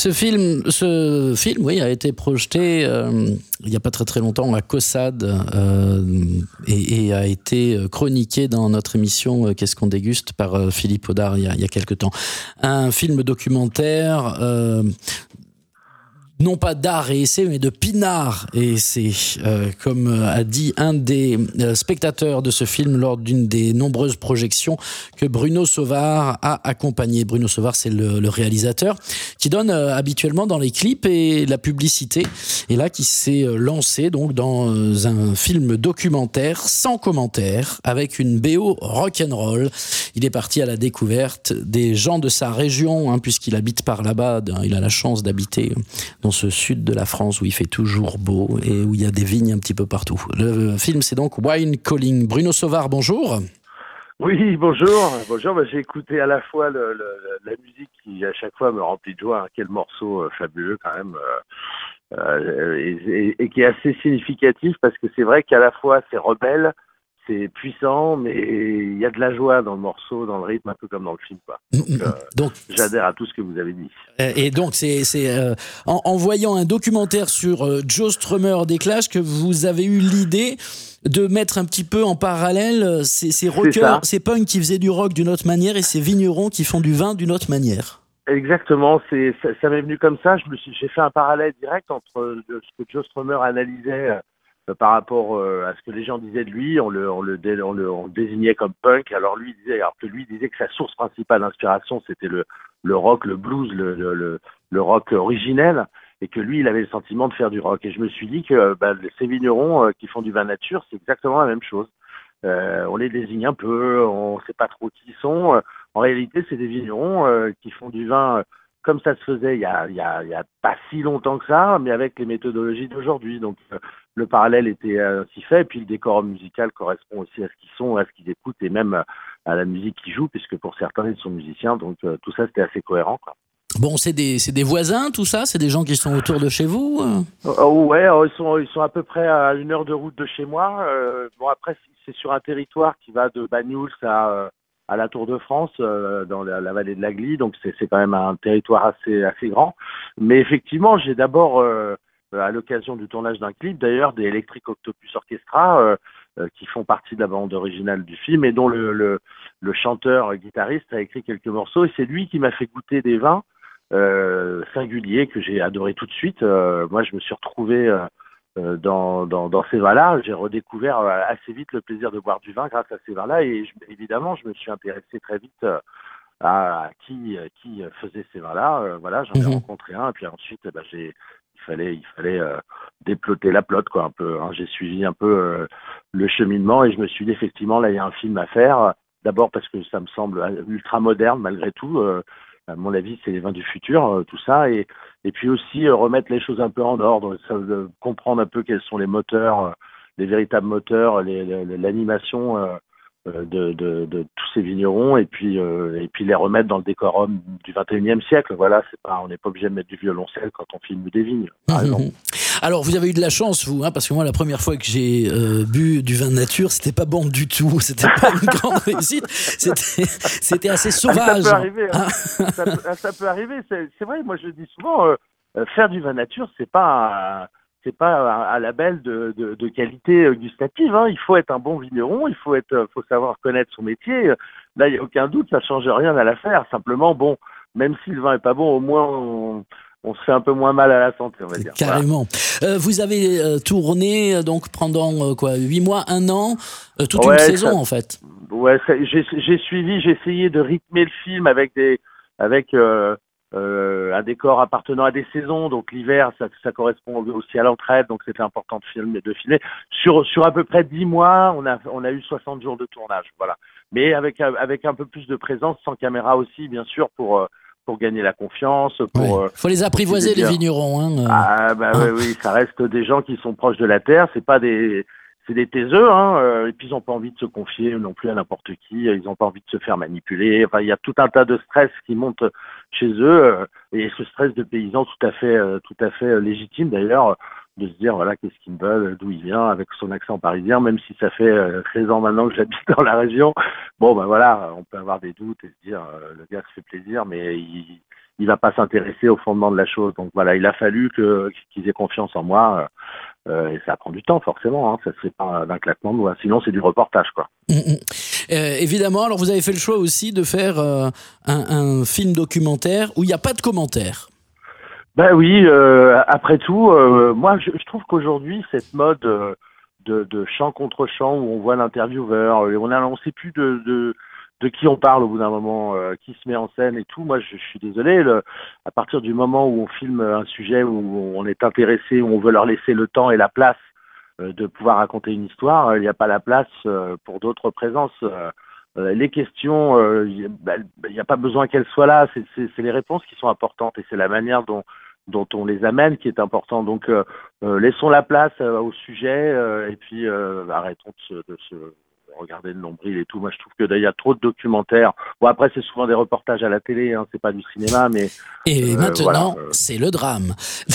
Ce film, oui, a été projeté il n'y a pas très longtemps à Caussade et a été chroniqué dans notre émission Qu'est-ce qu'on déguste par Philippe Audard il y a quelque temps. Un film documentaire non pas d'art et essai, mais de pinard et essai, comme a dit un des spectateurs de ce film lors d'une des nombreuses projections que Bruno Sauvard a accompagné. Bruno Sauvard, c'est le réalisateur qui donne habituellement dans les clips et la publicité, et là qui s'est lancé donc dans un film documentaire sans commentaire avec une BO rock'n'roll. Il est parti à la découverte des gens de sa région, puisqu'il habite par là-bas. Il a la chance d'habiter dans ce sud de la France où il fait toujours beau et où il y a des vignes un petit peu partout. Le film, c'est donc Wine Calling. Bruno Sauvard, bonjour. Oui, bonjour. Bonjour. J'ai écouté à la fois la musique qui, à chaque fois, me remplit de joie. Quel morceau fabuleux, quand même, et qui est assez significatif parce que c'est vrai qu'à la fois, c'est rebelle, c'est puissant, mais il y a de la joie dans le morceau, dans le rythme, un peu comme dans le film, quoi. Donc j'adhère à tout ce que vous avez dit. Et donc, c'est en voyant un documentaire sur Joe Strummer des Clash que vous avez eu l'idée de mettre un petit peu en parallèle ces rockers, ces punks qui faisaient du rock d'une autre manière et ces vignerons qui font du vin d'une autre manière. Exactement, ça m'est venu comme ça. J'ai fait un parallèle direct entre ce que Joe Strummer analysait par rapport à ce que les gens disaient de lui. On le désignait comme punk. Alors lui disait que sa source principale d'inspiration c'était le rock, le blues, le rock originel, et que lui il avait le sentiment de faire du rock. Et je me suis dit que ces vignerons qui font du vin nature, c'est exactement la même chose. On les désigne un peu, on sait pas trop qui ils sont. En réalité, c'est des vignerons qui font du vin comme ça se faisait il y a pas si longtemps que ça, mais avec les méthodologies d'aujourd'hui. Donc le parallèle était ainsi fait, et puis le décorum musical correspond aussi à ce qu'ils sont, à ce qu'ils écoutent, et même à la musique qu'ils jouent, puisque pour certains ils sont musiciens. Donc tout ça c'était assez cohérent, quoi. Bon, c'est des voisins, tout ça? C'est des gens qui sont autour de chez vous? Ouais, ils sont à peu près à 1 heure de route de chez moi. Bon, après, c'est sur un territoire qui va de Banyuls à la Tour de France, dans la vallée de la Glie, donc c'est quand même un territoire assez grand. Mais effectivement, j'ai d'abord, à l'occasion du tournage d'un clip, d'ailleurs, des Electric Octopus Orchestra, qui font partie de la bande originale du film, et dont le chanteur guitariste a écrit quelques morceaux, et c'est lui qui m'a fait goûter des vins singulier que j'ai adoré tout de suite. Moi, je me suis retrouvé dans ces vins-là. J'ai redécouvert assez vite le plaisir de boire du vin grâce à ces vins-là, et évidemment, je me suis intéressé très vite à qui faisait ces vins-là. Voilà, j'en ai rencontré un, et puis ensuite, il fallait déploter la plotte, quoi, un peu. J'ai suivi un peu le cheminement, et je me suis dit effectivement, là, il y a un film à faire. D'abord parce que ça me semble ultra moderne malgré tout. À mon avis, c'est les vins du futur, tout ça, et puis aussi remettre les choses un peu en ordre, comprendre un peu quels sont les moteurs, les véritables moteurs, l'animation de tous ces vignerons, et puis les remettre dans le décorum du 21e siècle. Voilà, on n'est pas obligé de mettre du violoncelle quand on filme des vignes, par exemple. Alors, vous avez eu de la chance, vous, parce que moi, la première fois que j'ai bu du vin de nature, c'était pas bon du tout. C'était pas une grande réussite. C'était assez sauvage. Ça peut arriver. Ça peut arriver. C'est vrai. Moi, je le dis souvent. Faire du vin nature, c'est pas un label de qualité gustative. Il faut être un bon vigneron. Il faut savoir connaître son métier. Là, il y a aucun doute. Ça change rien à l'affaire. Simplement, bon, même si le vin est pas bon, au moins on se fait un peu moins mal à la santé, on va dire. Carrément. Voilà. Vous avez tourné donc pendant 8 mois, 1 an, toute une saison en fait. Ouais, j'ai essayé de rythmer le film avec un décor appartenant à des saisons. Donc l'hiver, ça correspond aussi à l'entraide, donc c'était important de filmer. Sur à peu près 10 mois, on a eu 60 jours de tournage, voilà. Mais avec un peu plus de présence, sans caméra aussi, bien sûr, pour gagner la confiance. Faut les apprivoiser, les vignerons. Oui, ça reste des gens qui sont proches de la terre. C'est des taiseux, et puis ils n'ont pas envie de se confier non plus à n'importe qui. Ils n'ont pas envie de se faire manipuler. Enfin, il y a tout un tas de stress qui monte chez eux, et ce stress de paysan tout à fait légitime d'ailleurs, de se dire voilà qu'est-ce qu'ils me veulent, d'où il vient, avec son accent parisien, même si ça fait 16 ans maintenant que j'habite dans la région. Bon voilà, on peut avoir des doutes et se dire le gars se fait plaisir, mais il va pas s'intéresser au fondement de la chose. Donc voilà, il a fallu qu'ils aient confiance en moi. Et ça prend du temps forcément, hein. Ça se fait pas d'un claquement de doigts. Sinon c'est du reportage, quoi. Évidemment, alors vous avez fait le choix aussi de faire un film documentaire où il n'y a pas de commentaires. Ben oui, après tout, moi je trouve qu'aujourd'hui cette mode de chant contre chant où on voit l'intervieweur, on sait plus de qui on parle au bout d'un moment, qui se met en scène et tout. Moi je suis désolé, à partir du moment où on filme un sujet où on est intéressé, où on veut leur laisser le temps et la place de pouvoir raconter une histoire, il n'y a pas la place pour d'autres présences. Les questions, il n'y a pas besoin qu'elles soient là, c'est les réponses qui sont importantes et c'est la manière dont on les amène qui est important. Donc laissons la place au sujet et puis arrêtons de se regarder le nombril et tout. Moi je trouve que il y a trop de documentaires. Bon après c'est souvent des reportages à la télé, hein, c'est pas du cinéma, mais et maintenant c'est le drame.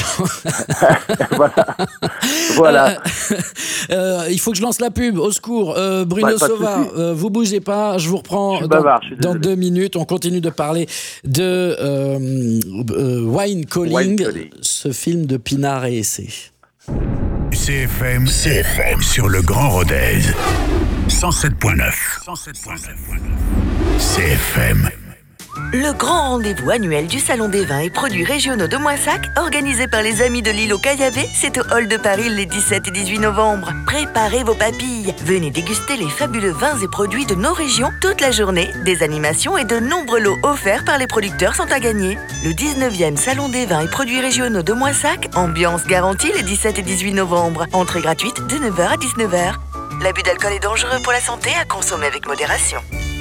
voilà. Il faut que je lance la pub, au secours. Bruno Sauvard, vous bougez pas, je vous reprends dans 2 minutes. On continue de parler de Wine Calling, ce film de Pinard et Essay. CFM sur le Grand Rodez 107.9. CFM. Le grand rendez-vous annuel du Salon des vins et produits régionaux de Moissac, organisé par les Amis de l'Île au Caillavet, c'est au Hall de Paris les 17 et 18 novembre. Préparez vos papilles. Venez déguster les fabuleux vins et produits de nos régions toute la journée. Des animations et de nombreux lots offerts par les producteurs sont à gagner. Le 19e Salon des vins et produits régionaux de Moissac, ambiance garantie les 17 et 18 novembre. Entrée gratuite de 9h à 19h. L'abus d'alcool est dangereux pour la santé, à consommer avec modération.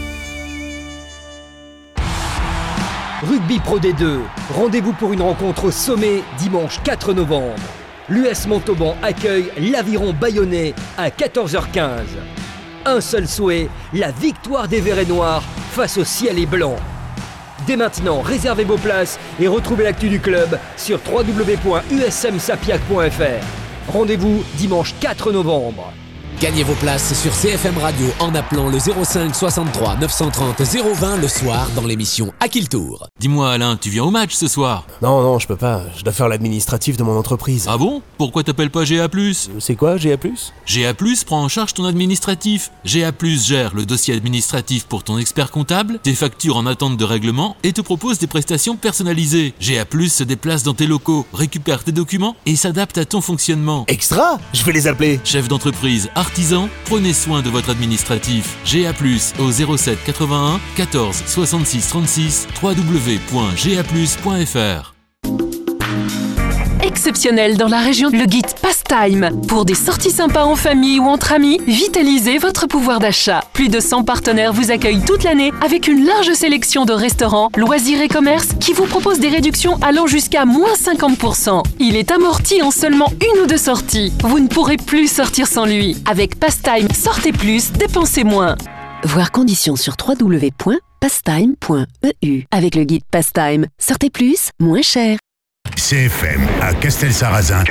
Rugby Pro D2, rendez-vous pour une rencontre au sommet dimanche 4 novembre. L'US Montauban accueille l'Aviron Bayonnais à 14h15. Un seul souhait, la victoire des Verts et Noirs face au ciel et blanc. Dès maintenant, réservez vos places et retrouvez l'actu du club sur www.usmsapiac.fr. Rendez-vous dimanche 4 novembre. Gagnez vos places sur CFM Radio en appelant le 05 63 930 020 le soir dans l'émission À qui le tour. Dis-moi Alain, tu viens au match ce soir? Non, je peux pas. Je dois faire l'administratif de mon entreprise. Ah bon? Pourquoi t'appelles pas GA+? C'est quoi, GA+? GA+, prend en charge ton administratif. GA+, gère le dossier administratif pour ton expert comptable, tes factures en attente de règlement et te propose des prestations personnalisées. GA+, se déplace dans tes locaux, récupère tes documents et s'adapte à ton fonctionnement. Extra! Je vais les appeler. Chef d'entreprise, artisan, prenez soin de votre administratif. GA+, au 07 81 14 66 36 www.gaplus.fr. Exceptionnel dans la région, le guide Pastime. Pour des sorties sympas en famille ou entre amis, vitalisez votre pouvoir d'achat. Plus de 100 partenaires vous accueillent toute l'année avec une large sélection de restaurants, loisirs et commerces qui vous proposent des réductions allant jusqu'à moins 50%. Il est amorti en seulement 1 ou 2 sorties. Vous ne pourrez plus sortir sans lui. Avec Pastime, sortez plus, dépensez moins. Voir conditions sur www.pastime.eu. Avec le guide Pastime, sortez plus, moins cher. CFM à Castelsarrasin.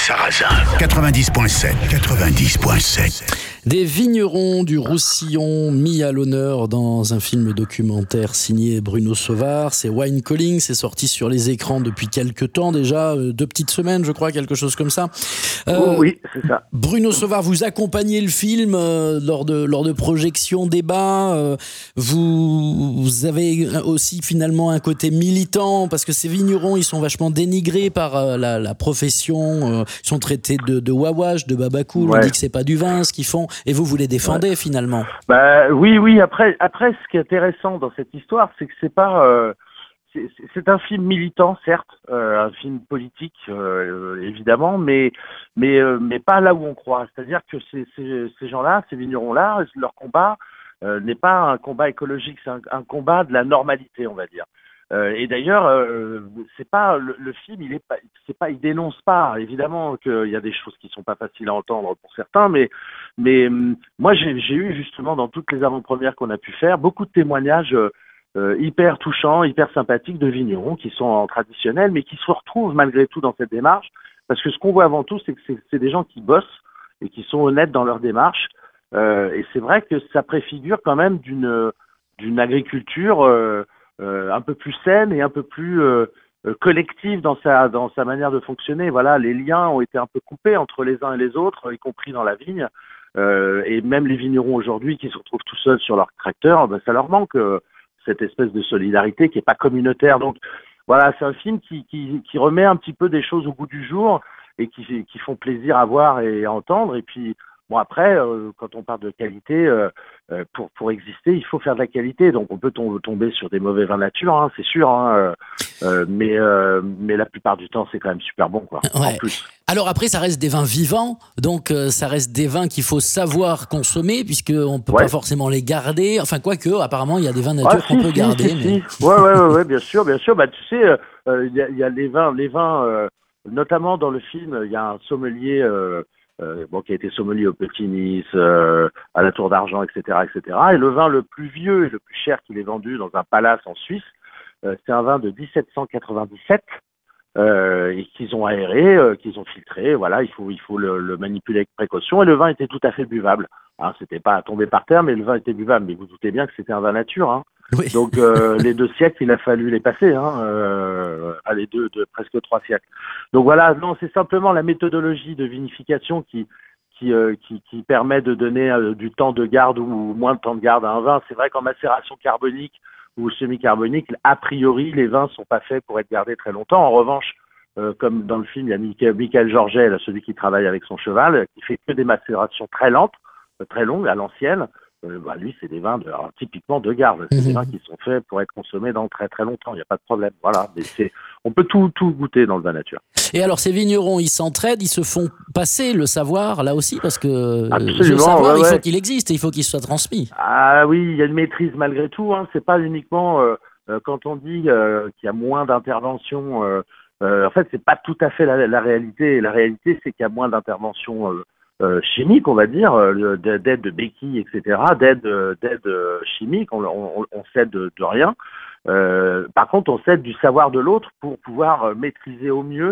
90.7. Des vignerons du Roussillon mis à l'honneur dans un film documentaire signé Bruno Sauvard. C'est Wine Calling, c'est sorti sur les écrans depuis quelques temps déjà, 2 petites semaines je crois, quelque chose comme ça. Oui, c'est ça. Bruno Sauvard, vous accompagnez le film lors de projections, débats. Vous avez aussi finalement un côté militant parce que ces vignerons, ils sont vachement dénigrés par la profession. Ils sont traités de wawash, de babacool. Ouais. On dit que c'est pas du vin ce qu'ils font. Et vous les défendez finalement. Oui. Après, ce qui est intéressant dans cette histoire, c'est que c'est pas, c'est un film militant, certes, un film politique, évidemment, mais pas là où on croit. C'est-à-dire que ces gens-là, ces vignerons-là, leur combat n'est pas un combat écologique, c'est un combat de la normalité, on va dire. Et d'ailleurs, c'est pas le film, il dénonce pas. Évidemment qu'il y a des choses qui sont pas faciles à entendre pour certains, mais moi j'ai eu justement dans toutes les avant-premières qu'on a pu faire beaucoup de témoignages hyper touchants, hyper sympathiques de vignerons qui sont en traditionnel, mais qui se retrouvent malgré tout dans cette démarche, parce que ce qu'on voit avant tout, c'est que c'est des gens qui bossent et qui sont honnêtes dans leur démarche. Et c'est vrai que ça préfigure quand même d'une agriculture un peu plus saine et un peu plus collective dans sa manière de fonctionner. Voilà, les liens ont été un peu coupés entre les uns et les autres, y compris dans la vigne. Et même les vignerons aujourd'hui qui se retrouvent tout seuls sur leur tracteur, ça leur manque cette espèce de solidarité qui est pas communautaire. Donc voilà, c'est un film qui remet un petit peu des choses au goût du jour et qui font plaisir à voir et à entendre. Et puis bon, après, quand on parle de qualité, pour exister, il faut faire de la qualité. Donc on peut tomber sur des mauvais vins nature, hein, c'est sûr, hein, mais la plupart du temps, c'est quand même super bon, quoi. Ouais. En plus. Alors après, ça reste des vins vivants, donc ça reste des vins qu'il faut savoir consommer, puisqu'on ne peut pas forcément les garder. Enfin, quoique, apparemment, il y a des vins nature qu'on peut garder. Si. Ouais, bien sûr. Bah, tu sais, il y a les vins, notamment dans le film, il y a un sommelier qui a été sommelier au Petit Nice, à la Tour d'Argent, etc., etc. Et le vin le plus vieux et le plus cher qu'il ait vendu dans un palace en Suisse, c'est un vin de 1797. Et qu'ils ont aéré, qu'ils ont filtré, voilà, il faut le manipuler avec précaution, et le vin était tout à fait buvable. Hein, c'était pas tombé par terre, mais le vin était buvable. Mais vous doutez bien que c'était un vin nature, hein. Oui. Donc les 2 siècles, il a fallu les passer, hein, les presque 3 siècles. Donc voilà, non, c'est simplement la méthodologie de vinification qui permet de donner du temps de garde ou moins de temps de garde à un vin. C'est vrai qu'en macération carbonique ou semi-carbonique, a priori, les vins sont pas faits pour être gardés très longtemps. En revanche, comme dans le film, il y a Michael Georget, celui qui travaille avec son cheval, qui fait que des macérations très lentes, très longues, à l'ancienne. Lui, c'est des vins typiquement de garde. C'est des vins qui sont faits pour être consommés dans très très longtemps. Il n'y a pas de problème. Voilà. Mais on peut tout goûter dans le vin nature. Et alors, ces vignerons, ils s'entraident, ils se font passer le savoir, là aussi, parce que absolument, le savoir, il faut qu'il existe et il faut qu'il soit transmis. Ah oui, il y a une maîtrise malgré tout, hein. C'est pas uniquement quand on dit qu'il y a moins d'interventions. En fait, c'est pas tout à fait la réalité. La réalité, c'est qu'il y a moins d'interventions chimiques, on va dire, d'aide de béquilles, etc., d'aide chimique. On s'aide de rien. Par contre, on s'aide du savoir de l'autre pour pouvoir maîtriser au mieux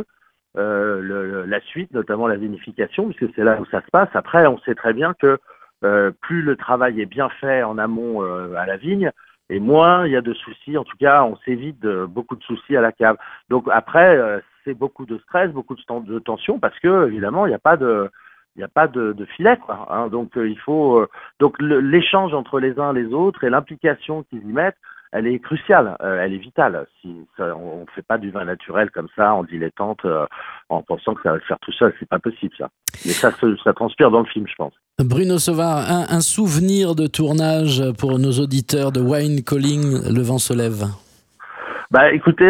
la suite, notamment la vinification, puisque c'est là où ça se passe. Après, on sait très bien que plus le travail est bien fait en amont à la vigne, et moins il y a de soucis. En tout cas, on s'évite beaucoup de soucis à la cave. Donc après, c'est beaucoup de stress, beaucoup de tension, parce que évidemment, il n'y a pas de filet, quoi, hein. Donc il faut l'échange entre les uns et les autres et l'implication qu'ils y mettent, elle est cruciale, elle est vitale. On ne fait pas du vin naturel comme ça en dilettante, en pensant que ça va se faire tout seul, c'est pas possible ça. Mais ça transpire dans le film, je pense. Bruno Sauvard, un souvenir de tournage pour nos auditeurs de Wine Calling, Le vent se lève. Bah écoutez,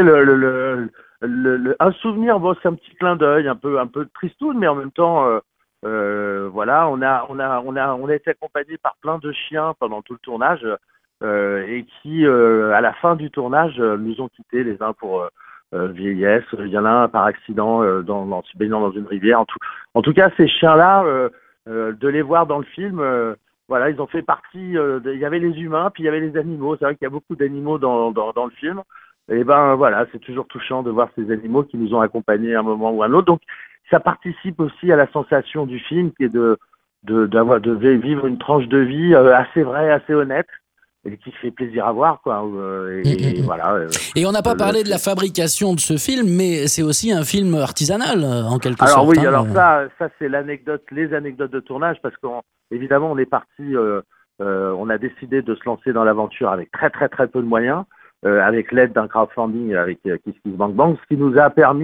un souvenir, bon, c'est un petit clin d'œil, un peu tristoun, mais en même temps. Voilà, on a été accompagné par plein de chiens pendant tout le tournage et qui, à la fin du tournage, nous ont quittés les uns pour vieillesse. Il y en a un par accident se baignant dans une rivière. En tout cas, ces chiens-là, de les voir dans le film, voilà, ils ont fait partie. Il y avait les humains, puis il y avait les animaux. C'est vrai qu'il y a beaucoup d'animaux dans le film. Et ben voilà, c'est toujours touchant de voir ces animaux qui nous ont accompagnés à un moment ou à un autre. Donc ça participe aussi à la sensation du film, qui est de vivre une tranche de vie assez vraie, assez honnête, et qui fait plaisir à voir, quoi. Voilà. Et on n'a pas parlé de la fabrication de ce film, mais c'est aussi un film artisanal, en quelque sorte. Alors oui, alors ça c'est les anecdotes de tournage, parce qu'évidemment on est parti, on a décidé de se lancer dans l'aventure avec très très très peu de moyens, avec l'aide d'un crowdfunding avec KissKissBankBank, ce qui nous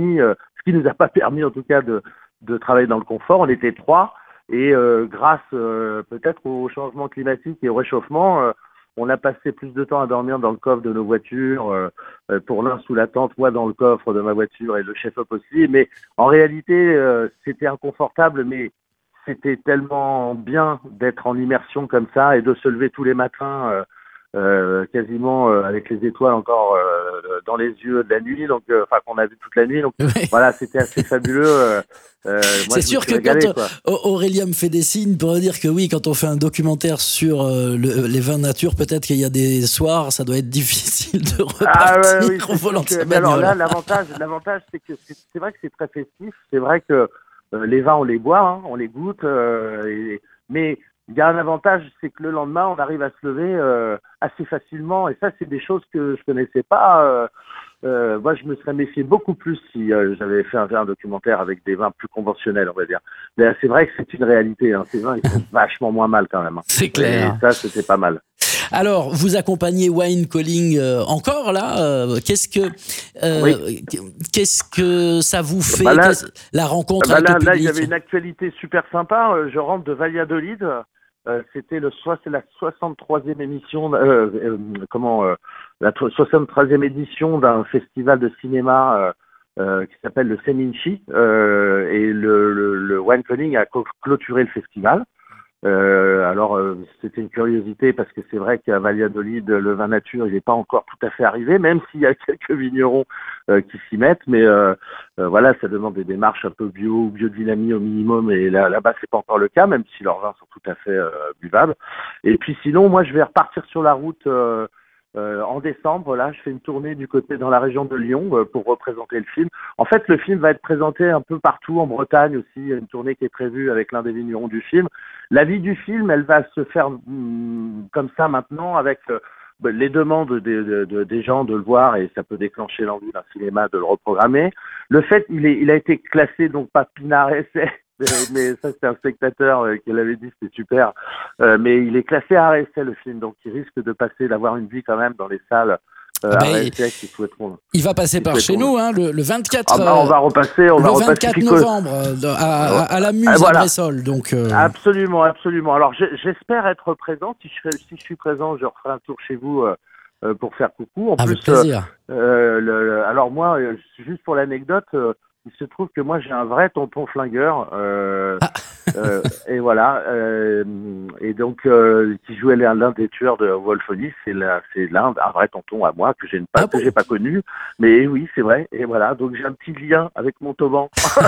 a pas permis en tout cas de travailler dans le confort. On était 3 et grâce peut-être au changement climatique et au réchauffement, on a passé plus de temps à dormir dans le coffre de nos voitures, pour l'un sous la tente, moi dans le coffre de ma voiture et le chef-op aussi. Mais en réalité, c'était inconfortable, mais c'était tellement bien d'être en immersion comme ça et de se lever tous les matins quasiment avec les étoiles encore dans les yeux de la nuit, donc qu'on a vu toute la nuit. Donc voilà, c'était assez fabuleux. C'est sûr que quand Aurélien me fait des signes pour dire que oui, quand on fait un documentaire sur les vins nature, peut-être qu'il y a des soirs, ça doit être difficile de repartir au volant de sa bagnole. Alors là, l'avantage, c'est que c'est vrai que c'est très festif. C'est vrai que les vins, on les boit, hein, on les goûte, mais il y a un avantage, c'est que le lendemain, on arrive à se lever assez facilement. Et ça, c'est des choses que je connaissais pas. Moi, je me serais méfié beaucoup plus si j'avais fait un documentaire avec des vins plus conventionnels, on va dire. Mais c'est vrai que c'est une réalité. Ces vins, ils font vachement moins mal quand même. C'est clair. Et ça, c'était pas mal. Alors, vous accompagnez Wine Calling encore là. Qu'est-ce que ça vous fait la rencontre avec le public? Là, il y avait une actualité super sympa. Je rentre de Valladolid. C'était la 63e émission, la 63e édition d'un festival de cinéma qui s'appelle le Seminci, et le Wine Calling a clôturé le festival. Alors c'était une curiosité parce que c'est vrai qu'à Valladolid le vin nature il n'est pas encore tout à fait arrivé, même s'il y a quelques vignerons qui s'y mettent, mais voilà, ça demande des démarches un peu bio ou biodynamie au minimum, et là-bas c'est pas encore le cas, même si leurs vins sont tout à fait buvables. Et puis sinon, moi je vais repartir sur la route en décembre. Là, je fais une tournée du côté dans la région de Lyon pour représenter le film. En fait, le film va être présenté un peu partout, en Bretagne aussi. Il y a une tournée qui est prévue avec l'un des vignerons du film. La vie du film, elle va se faire comme ça maintenant, avec les demandes des gens de le voir, et ça peut déclencher l'envie d'un cinéma de le reprogrammer. Le fait, il a été classé, donc pas Pinard Essai, mais ça c'était un spectateur qui l'avait dit, c'était super. Mais il est classé à essai le film, donc il risque de passer, d'avoir une vie quand même dans les salles qui souhaiteront. Il va passer par chez nous, le 24. On va repasser. Le 24 novembre à la Muse à Bressol. Donc. Absolument. Alors j'espère être présent. Si je suis présent, je referai un tour chez vous pour faire coucou. En avec plus, plaisir. Alors moi, juste pour l'anecdote. Il se trouve que moi j'ai un vrai tonton flingueur, et voilà, et donc qui jouait l'un des tueurs de Wolfoni, c'est un vrai tonton à moi que j'ai pas connu, mais oui c'est vrai, et voilà, donc j'ai un petit lien avec Montauban.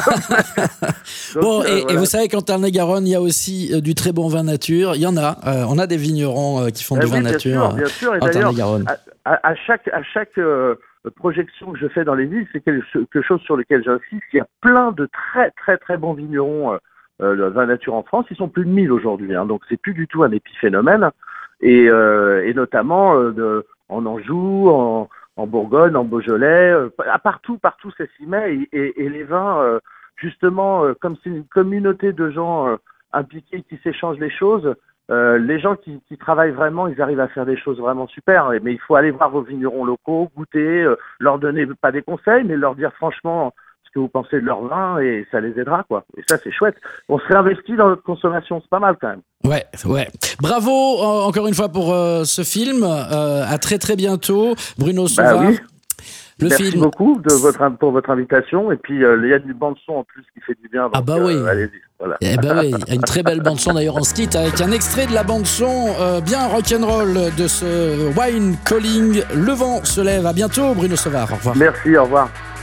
Donc, bon, et voilà. vous savez qu'en Tarn-et-Garonne il y a aussi du très bon vin nature, il y en a, on a des vignerons qui font du vin nature, bien sûr, et en d'ailleurs Tarn-et-Garonne. À chaque projection que je fais dans les villes, c'est quelque chose sur lequel j'insiste. Il y a plein de très très très bons vignerons de vin nature en France. Ils sont plus de 1000 aujourd'hui, donc c'est plus du tout un épiphénomène. Et notamment en Anjou, en Bourgogne, en Beaujolais, partout ça s'y met. Et les vins, justement, comme c'est une communauté de gens impliqués qui s'échangent les choses. Les gens qui travaillent vraiment, ils arrivent à faire des choses vraiment super. Mais il faut aller voir vos vignerons locaux, goûter, leur donner pas des conseils, mais leur dire franchement ce que vous pensez de leur vin, et ça les aidera, quoi. Et ça, c'est chouette. On se réinvestit dans notre consommation, c'est pas mal quand même. Ouais. Bravo encore une fois pour ce film. À très très bientôt, Bruno Sauvard. Oui. Merci beaucoup pour votre invitation, et puis il y a du bande son en plus qui fait du bien, donc oui. Allez-y. Voilà. Oui, il y a une très belle bande son d'ailleurs. On se quitte avec un extrait de la bande son bien rock'n'roll de ce Wine Calling. Le vent se lève. À bientôt, Bruno Sauvard. Au revoir. Merci, au revoir.